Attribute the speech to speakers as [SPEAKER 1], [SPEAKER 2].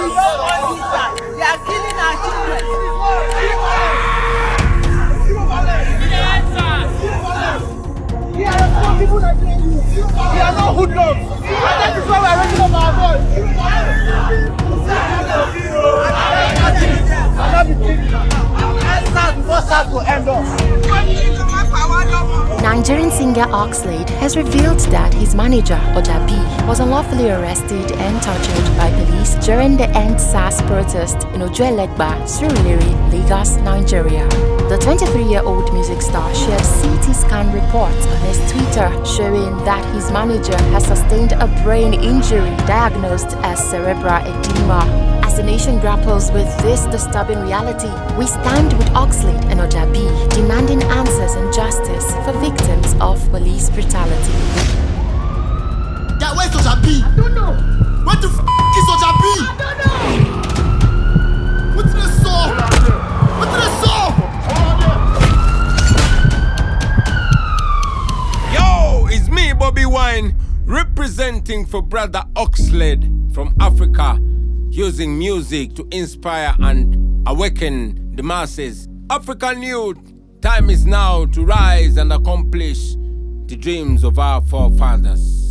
[SPEAKER 1] They are killing our children. We are responsible against you. We are not hoodlums. That is why we are raising up our voice.
[SPEAKER 2] Nigerian singer Oxlade has revealed that his manager, Ojabi, was unlawfully arrested and tortured by police during the End SARS protest in Ojuelegba, Surulere, Lagos, Nigeria. The 23-year-old music star shared CT scan reports on his Twitter showing that his manager has sustained a brain injury diagnosed as cerebral edema. As the nation grapples with this disturbing reality, we stand with Oxlade and Ojabi, demanding answers and justice for victims of police brutality.
[SPEAKER 3] Yeah, where's Ojabi?
[SPEAKER 1] I don't know.
[SPEAKER 3] What the f*** is Ojabi?
[SPEAKER 1] I don't know.
[SPEAKER 3] What's the song? What's the song?
[SPEAKER 4] Yo, it's me, Bobby Wine, representing for brother Oxlade from Africa, using music to inspire and awaken the masses. African youth, time is now to rise and accomplish the dreams of our forefathers.